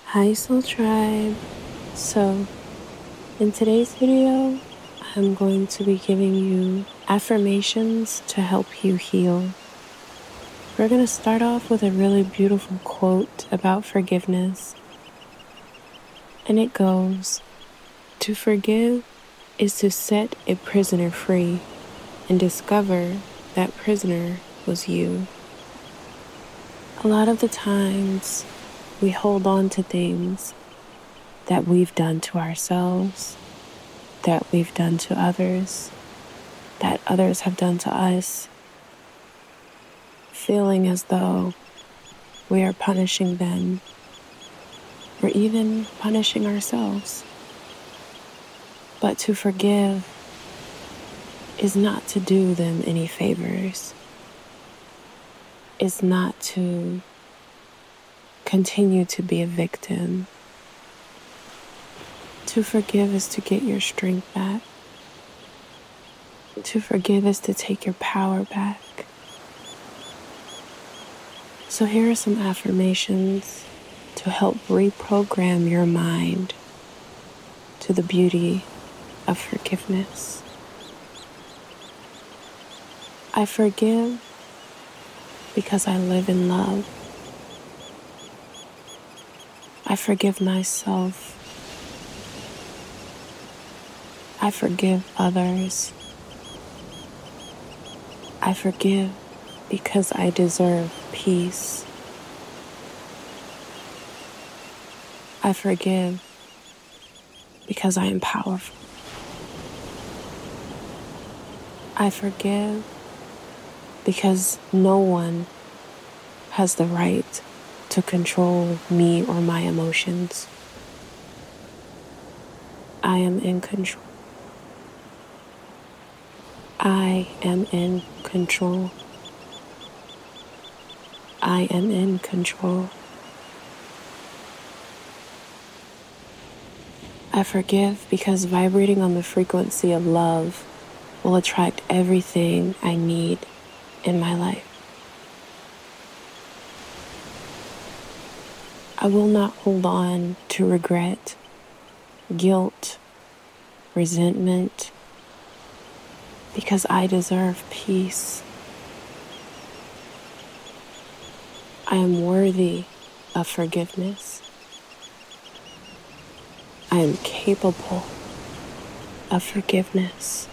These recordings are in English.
Hi Soul Tribe. So, in today's video, I'm going to be giving you affirmations to help you heal. We're going to start off with a really beautiful quote about forgiveness. And it goes, "To forgive is to set a prisoner free and discover that prisoner was you." A lot of the times, we hold on to things that we've done to ourselves, that we've done to others, that others have done to us, feeling as though we are punishing them or even punishing ourselves. But to forgive is not to do them any favors. It's not to continue to be a victim. To forgive is to get your strength back. To forgive is to take your power back. So here are some affirmations to help reprogram your mind to the beauty of forgiveness. I forgive because I live in love. I forgive myself. I forgive others. I forgive because I deserve peace. I forgive because I am powerful. I forgive because no one has the right to control me or my emotions. I am in control. I am in control. I am in control. I forgive because vibrating on the frequency of love will attract everything I need in my life. I will not hold on to regret, guilt, resentment, because I deserve peace. I am worthy of forgiveness. I am capable of forgiveness.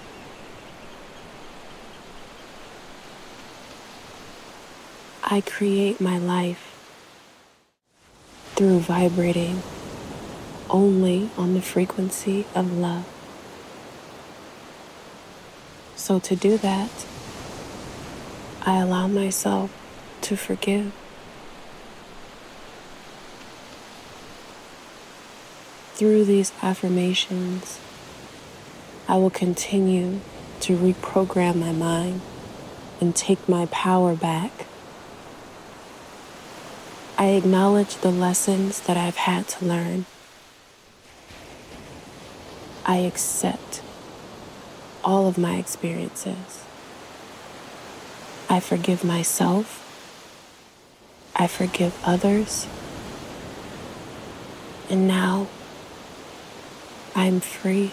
I create my life through vibrating only on the frequency of love. So to do that, I allow myself to forgive. Through these affirmations, I will continue to reprogram my mind and take my power back. I acknowledge the lessons that I've had to learn. I accept all of my experiences. I forgive myself. I forgive others. And now I'm free.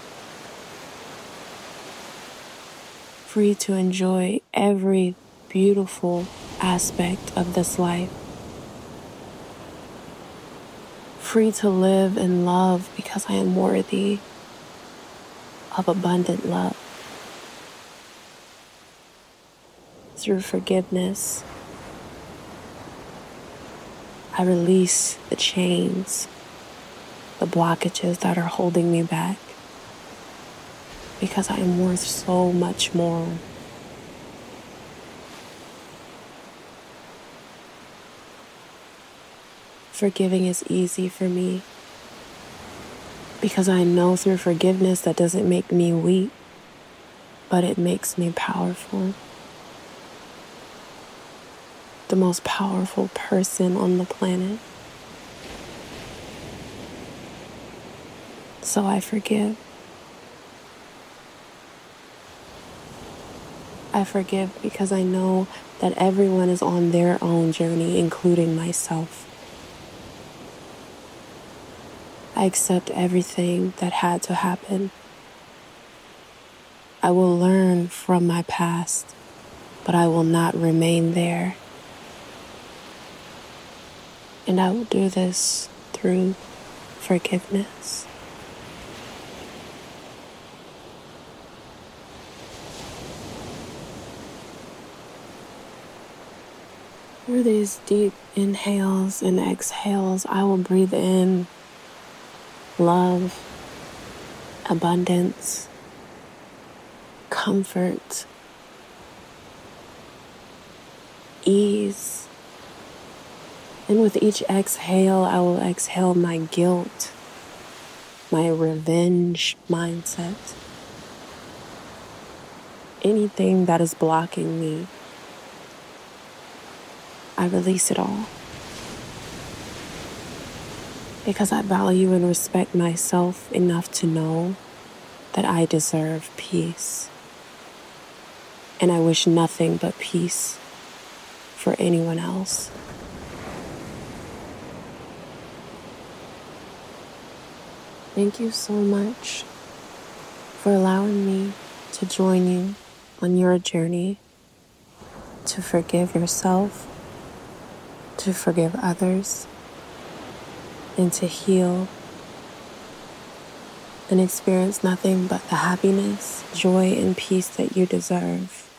Free to enjoy every beautiful aspect of this life. Free to live in love because I am worthy of abundant love. Through forgiveness, I release the chains, the blockages that are holding me back, because I am worth so much more. Forgiving is easy for me because I know through forgiveness that doesn't make me weak, but it makes me powerful. The most powerful person on the planet. So I forgive. I forgive because I know that everyone is on their own journey, including myself. I accept everything that had to happen. I will learn from my past, but I will not remain there. And I will do this through forgiveness. Through these deep inhales and exhales, I will breathe in love, abundance, comfort, ease. And with each exhale, I will exhale my guilt, my revenge mindset, anything that is blocking me. I release it all. Because I value and respect myself enough to know that I deserve peace. And I wish nothing but peace for anyone else. Thank you so much for allowing me to join you on your journey to forgive yourself, to forgive others, and to heal and experience nothing but the happiness, joy, and peace that you deserve.